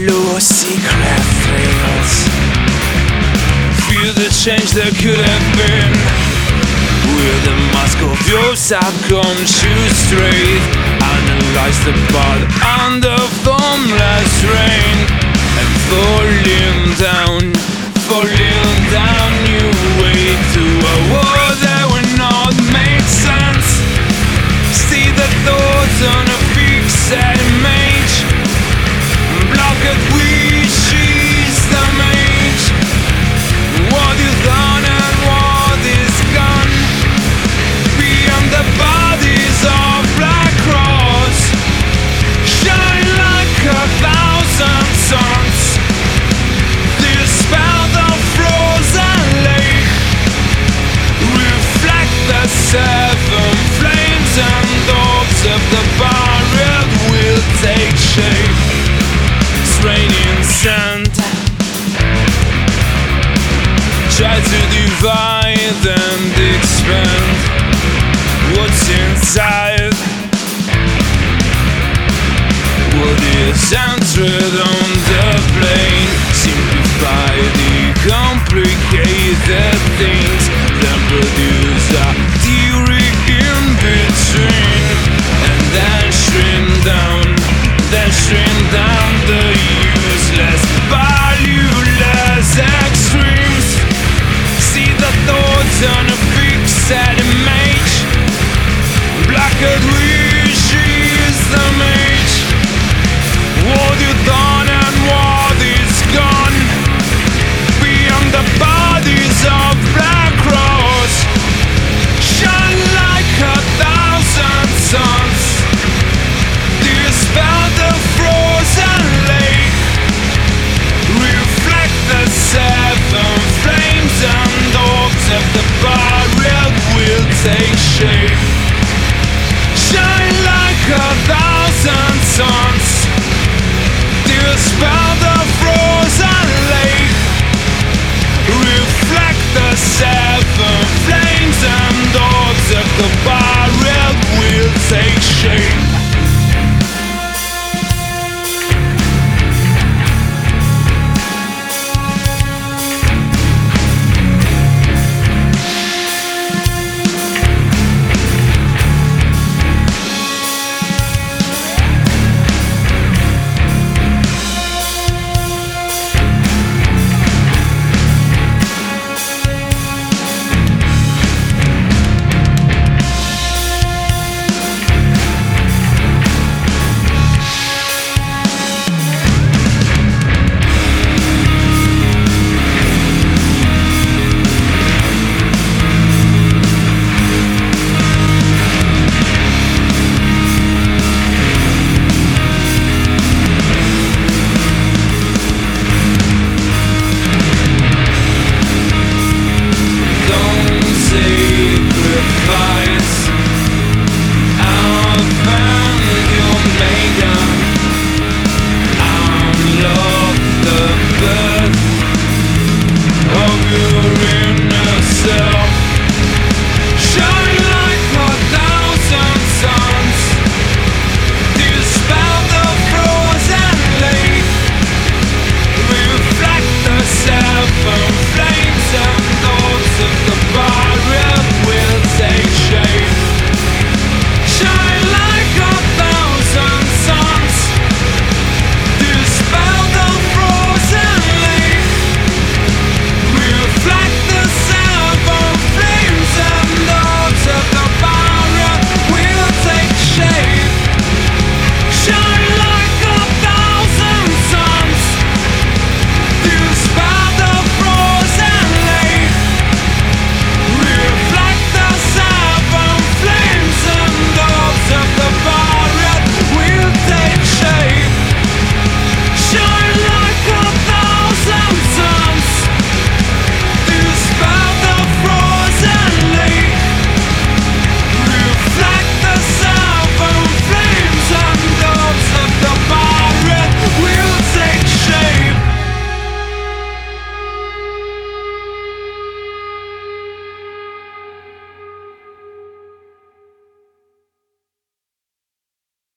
follow secret trails. Feel the change that could have been. With the mask of your subconscious straight. Analyze the path under formless rain. And falling down your way to a world that will not make sense. See the thoughts on a fixed image. Blocked wishes the mage. What you done and what is gone. Beyond the bodies of black cross. Shine like 1,000 suns. Dispel the frozen lake. Reflect the 7 flames and dogs of the barrel will take shape. It's raining sand. Try to divide and expand what's inside. What is entered on the plane. Simplify the complicated things. Then produce a theory in between. And then shrink down the useless, valueless extremes. See the thoughts on a fixed image. Blocked wishes the mage. What you done and what is gone. Beyond the bodies of black cross. Shine like 1,000 suns. Dispel the frozen lake. Reflect the 7 flames and dogs of the barrel will take shape. Shine like 1,000 suns. Dispel the frozen lake. Reflect the 7 flames and dogs of the barrel.